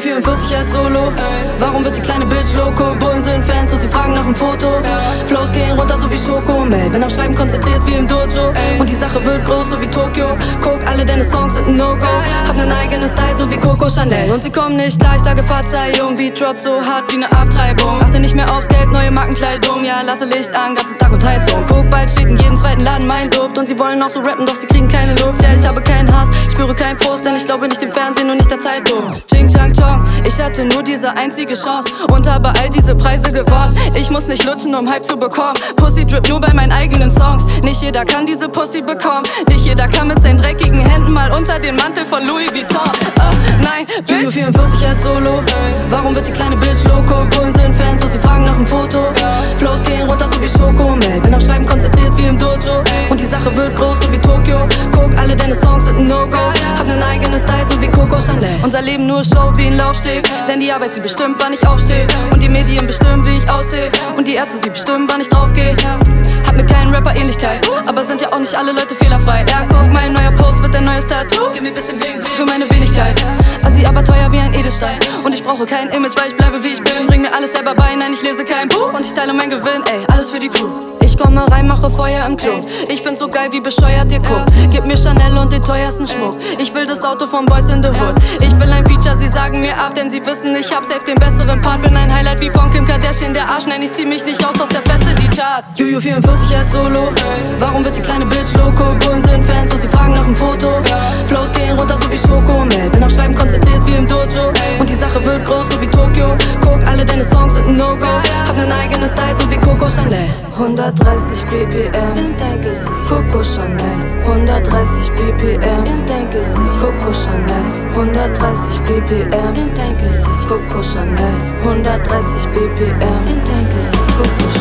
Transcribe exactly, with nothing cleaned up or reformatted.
vierundvierzig als Solo. Warum wird die kleine Bitch loco? Bullen sind Fans und sie fragen nach dem Foto. Flows gehen runter so wie Schokomel, bin am Schreiben konzentriert wie im Dojo. Und die Sache wird groß so wie Tokio. Guck, alle deine Songs sind ein No-Go. Hab nen eigenen Style so wie Coco Chanel. Und sie kommen nicht klar, ich sage Verzeihung. Beat droppt so hart wie ne Abtreibung. Achte nicht mehr aufs Geld, neue Markenkleidung. Ja, lasse Licht an, ganzen Tag und Heizung. Guck, bald steht in jedem zweiten Laden mein Duft. Und sie wollen auch so rappen, doch sie kriegen keine Luft. Ja, ich habe keinen Hass, spüre keinen Frust, denn ich glaube nicht dem Fernsehen und nicht der Zeitung. Ching Chang Chong, ich hatte nur diese einzige Chance und habe all diese Preise gewonnen. Ich muss nicht lutschen, um Hype zu bekommen. Pussy drip nur bei meinen eigenen Songs. Nicht jeder kann diese Pussy bekommen. Nicht jeder kann mit seinen dreckigen Händen mal unter den Mantel von Louis Vuitton. Oh, nein, Bitch. vierundvierzig als Solo. Warum wird die kleine Bitch loco? Bullen sind Fans und sie fragen nach dem Foto. Flows gehen runter so wie Schokomel, bin am Schreiben konzentriert wie im Dojo. Und die Sache wird groß so wie Tokio. Guck, alle deine Songs sind ein No-Go. Hab nen eigenen Style so wie Coco Chanel. Unser Leben nur Show wie ein Laufsteg, denn die Arbeit sie bestimmt, wann ich aufstehe. Und die Medien bestimmen, wie ich aussehe. Und die Ärzte sie bestimmen, wann ich draufgehe. Hab mit keinem Rapper Ähnlichkeit, aber sind ja auch nicht alle Leute fehlerfrei. Ja, guck, mein neuer Post wird ein neues Tattoo. Gib mir bisschen Bling für meine Wenigkeit. Assi, aber teuer wie ein Edelstein. Und ich brauche kein Image, weil ich bleibe wie ich bin. Bring mir alles selber bei, nein, ich lese kein Buch. Und ich teile mein Gewinn, ey, alles für die Crew. Ich komme rein, mache Feuer im Klo. Ich find's so geil, wie bescheuert ihr guckt. Gib mir Chanel und den teuersten Schmuck. Ich will das Auto von Boys in the Hood. Ich will ein Feature, sie sagen mir ab, denn sie wissen, ich hab safe den besseren Part. Bin ein Highlight wie von Kim Kardashian, der Arsch. Nein, ich zieh mich nicht aus, doch zerfetze die Charts. Juju vierundvierzig als Solo. Warum wird die kleine Bitch loco? Bullen sind Fans und sie fragen nach dem Foto. Flows gehen runter so wie Schokomel, bin am Schreiben konzentriert wie im Dojo. Und die Sache wird groß so wie Tokio. Guck, alle deine Songs sind ein No-Go. Hab nen eigenen Style so wie Coco Chanel. hundertdreißig B P M in dein Gesicht, Coco Chanel. hundertdreißig B P M in dein Gesicht, Coco Chanel. hundertdreißig B P M in dein Gesicht, Coco Chanel. hundertdreißig B P M in dein Gesicht, Coco Chanel.